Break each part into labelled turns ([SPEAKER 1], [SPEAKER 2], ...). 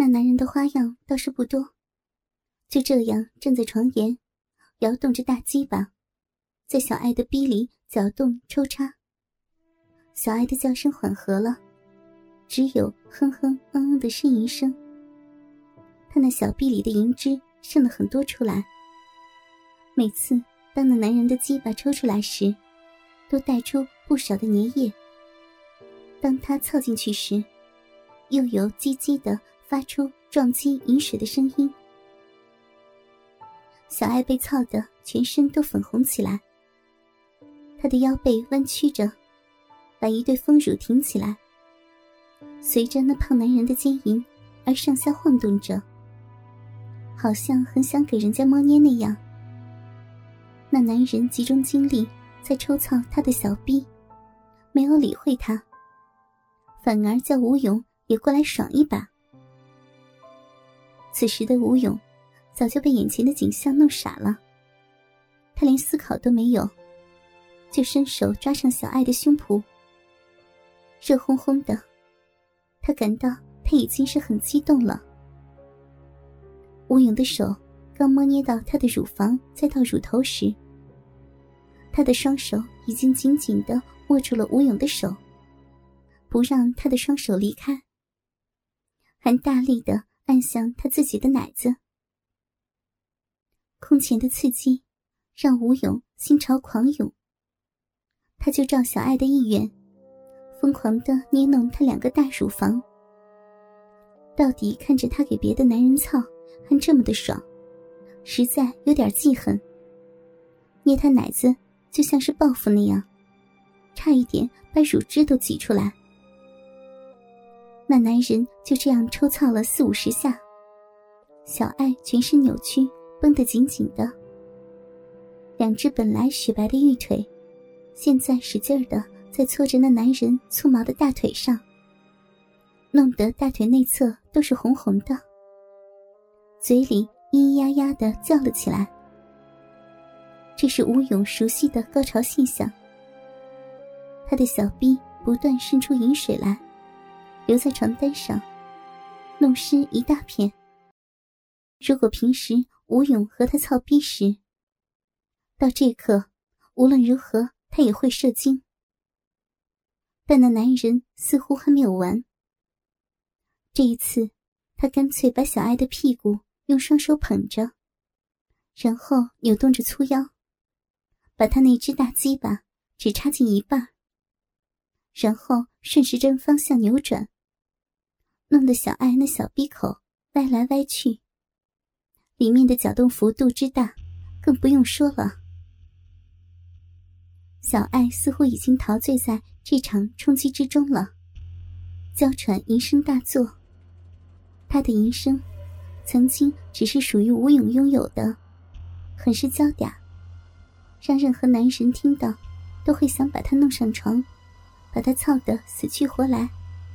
[SPEAKER 1] 那男人的花样倒是不多，就这样站在床沿，摇动着大鸡巴，在小爱的逼里搅动抽插。小爱的叫声缓和了，只有哼哼嗯嗯的呻吟声。他那小臂里的银汁渗了很多出来，每次当那男人的鸡巴抽出来时，都带出不少的粘液。当他凑进去时，又有叽叽地发出撞击饮水的声音。小爱被操得全身都粉红起来，她的腰背弯曲着，把一对丰乳挺起来，随着那胖男人的奸淫而上下晃动着，好像很想给人家摸捏那样。那男人集中精力在抽操他的小逼，没有理会他，反而叫吴勇也过来爽一把。此时的吴勇早就被眼前的景象弄傻了，他连思考都没有，就伸手抓上小爱的胸脯，热烘烘的，他感到他已经是很激动了。吴勇的手刚摸捏到他的乳房再到乳头时，他的双手已经紧紧地握住了吴勇的手，不让他的双手离开，还大力地按向他自己的奶子。空前的刺激让吴勇心潮狂涌，他就照小爱的意愿，疯狂地捏弄他2个大乳房。到底看着他给别的男人操还这么的爽，实在有点记恨。捏他奶子就像是报复那样，差一点把乳汁都挤出来。那男人就这样抽操了40-50下，小爱全身扭曲，绷得紧紧的，2只本来雪白的玉腿现在使劲的在搓着那男人粗毛的大腿上，弄得大腿内侧都是红红的，嘴里咿咿呀呀地叫了起来。这是吴勇熟悉的高潮现象，他的小臂不断渗出饮水来，留在床单上，弄湿一大片。如果平时吴勇和他操逼时，到这刻无论如何他也会射精，但那男人似乎还没有完。这一次他干脆把小爱的屁股用双手捧着，然后扭动着粗腰，把他那只大鸡巴只插进一半，然后顺时针方向扭转，弄得小爱那小逼口歪来歪去，里面的搅动幅度之大更不用说了。小爱似乎已经陶醉在这场冲击之中了，娇喘吟声大作。她的吟声曾经只是属于吴勇拥有的，很是娇嗲，让任何男人听到都会想把她弄上床，把她操得死去活来。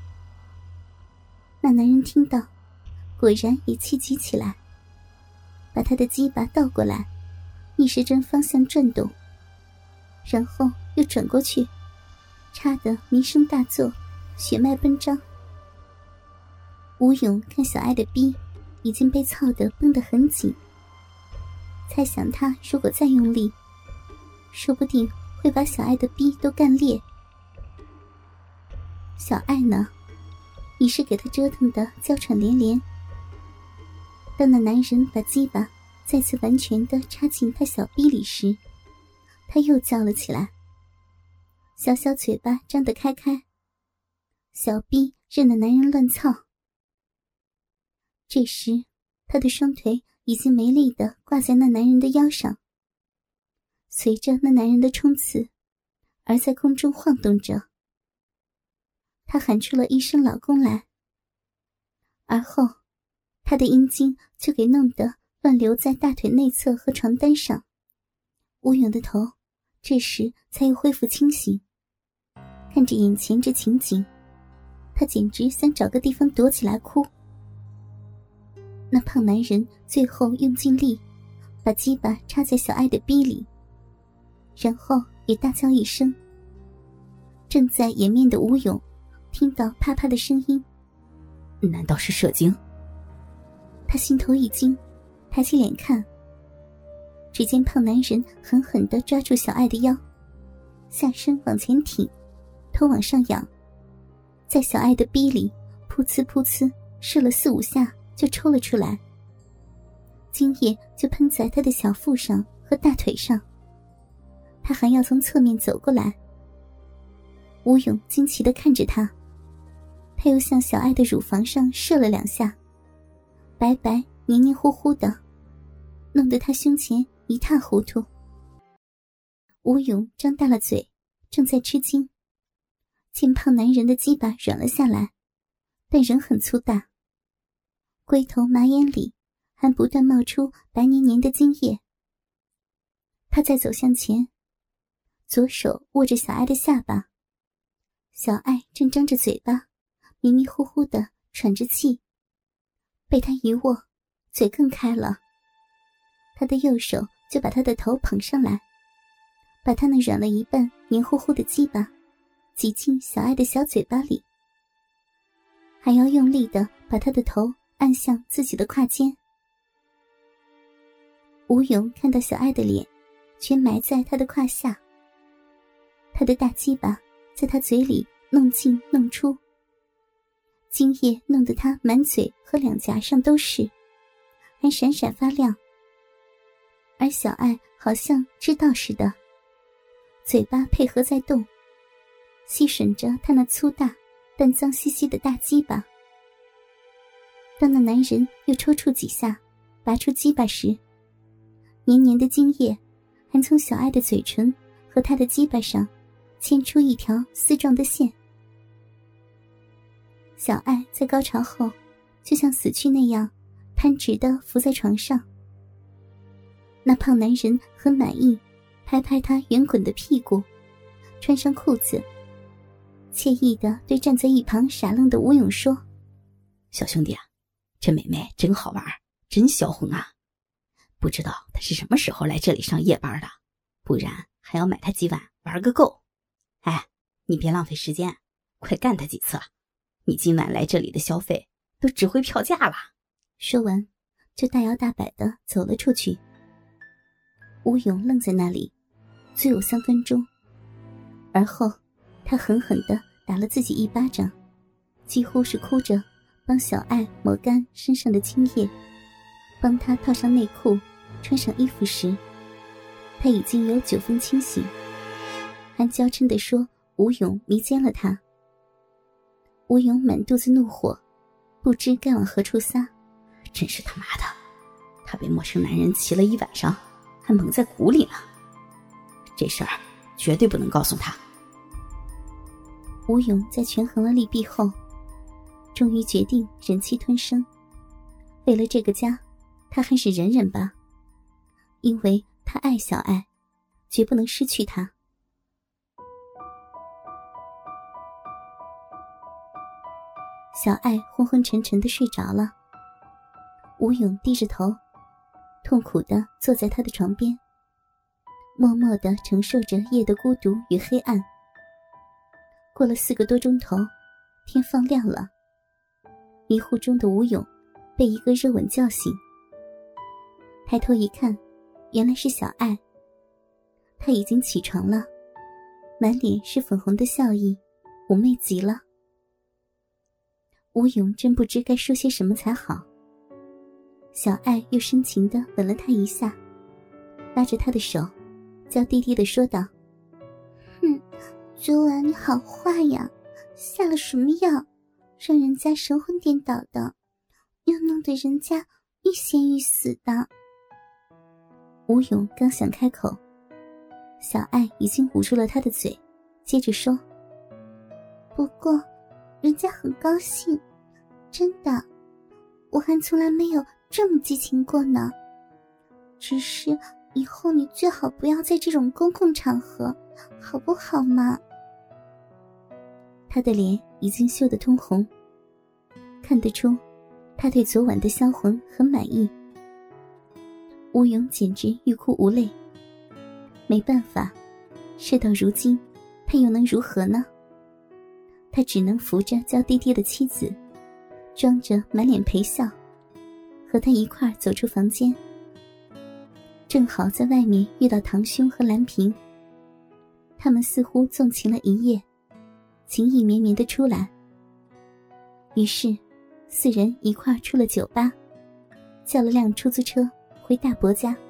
[SPEAKER 1] 那男人听到，果然也气急起来，把他的鸡巴倒过来，逆时针方向转动，然后又转过去，插得鸣声大作，血脉奔张。吴勇看小爱的逼已经被操得绷得很紧，猜想他如果再用力，说不定会把小爱的逼都干裂。小爱呢，已是给他折腾得娇喘连连。当那男人把鸡巴再次完全地插进他小逼里时，他又叫了起来，小小嘴巴张得开开，小逼任那男人乱操。这时他的双腿已经没力地挂在那男人的腰上，随着那男人的冲刺而在空中晃动着。他喊出了一声老公来，而后他的阴茎就给弄得乱流在大腿内侧和床单上。吴勇的头这时才又恢复清醒，看着眼前这情景，他简直想找个地方躲起来哭。那胖男人最后用尽力把鸡巴插在小爱的逼里，然后也大叫一声。正在掩面的吴勇听到啪啪的声音，
[SPEAKER 2] 难道是射精？
[SPEAKER 1] 他心头一惊，抬起脸看，只见胖男人狠狠地抓住小爱的腰，下身往前挺，头往上仰，在小爱的逼里噗呲噗呲射了4、5下就抽了出来，精液就喷在他的小腹上和大腿上。他还要从侧面走过来。吴勇惊奇地看着他，他又向小爱的乳房上射了2下，白白黏黏糊糊的，弄得他胸前一塌糊涂。吴勇张大了嘴，正在吃惊，见胖男人的鸡巴软了下来，但仍很粗大，龟头马眼里还不断冒出白黏黏的精液。他再走向前，左手握着小爱的下巴，小爱正张着嘴巴迷迷糊糊地喘着气，被他一握，嘴更开了。他的右手就把他的头捧上来，把他那软了一半黏糊糊的鸡巴挤进小爱的小嘴巴里，还要用力地把他的头按向自己的胯间。吴勇看到小爱的脸全埋在他的胯下，他的大鸡巴在他嘴里弄进弄出，精液弄得他满嘴和两颊上都是，还闪闪发亮。而小爱好像知道似的，嘴巴配合在动，吸吮着他那粗大但脏兮兮的大鸡巴。当那男人又抽搐几下，拔出鸡巴时，黏黏的精液还从小爱的嘴唇和他的鸡巴上牵出一条丝状的线。小爱在高潮后就像死去那样瘫直地伏在床上。那胖男人很满意，拍拍他圆滚的屁股，穿上裤子，惬意地对站在一旁傻愣的吴勇说：
[SPEAKER 2] 小兄弟啊，这妹妹真好玩，真销魂啊，不知道她是什么时候来这里上夜班的，不然还要买她几碗玩个够。哎，你别浪费时间，快干她几次，你今晚来这里的消费都值回票价了。
[SPEAKER 1] 说完就大摇大摆地走了出去。吴勇愣在那里足有3分钟，而后他狠狠地打了自己一巴掌，几乎是哭着帮小爱抹干身上的精液，帮她套上内裤穿上衣服时，他已经有9分清醒，还娇嗔地说吴勇迷奸了他。吴勇满肚子怒火，不知该往何处撒。
[SPEAKER 2] 真是他妈的，他被陌生男人骑了一晚上，还蒙在鼓里呢，这事儿绝对不能告诉他。
[SPEAKER 1] 吴勇在权衡了利弊后，终于决定忍气吞声，为了这个家，他还是忍忍吧，因为他爱小爱，绝不能失去她。小爱昏昏沉沉地睡着了，吴勇低着头，痛苦地坐在他的床边，默默地承受着夜的孤独与黑暗。过了4个多钟头，天放亮了，迷糊中的吴勇被一个热吻叫醒，抬头一看，原来是小爱。她已经起床了，满脸是粉红的笑意，妩媚极了。吴勇真不知该说些什么才好。小爱又深情地吻了他一下，拉着他的手，娇滴滴地说道：昨晚你好坏呀，下了什么药，让人家神魂颠倒的，又弄得人家欲仙欲死的。吴勇刚想开口，小爱已经捂住了他的嘴，接着说：不过人家很高兴，真的，我还从来没有这么激情过呢。只是以后你最好不要在这种公共场合，好不好嘛？他的脸已经羞得通红，看得出他对昨晚的销魂很满意。吴勇简直欲哭无泪，没办法，事到如今，他又能如何呢？他只能扶着娇滴滴的妻子，装着满脸陪笑， 和他一块儿走出房间，正好在外面遇到堂兄和兰萍。他们似乎纵情了一夜，情意绵绵地出来。于是四人一块儿出了酒吧，叫了辆出租车回大伯家。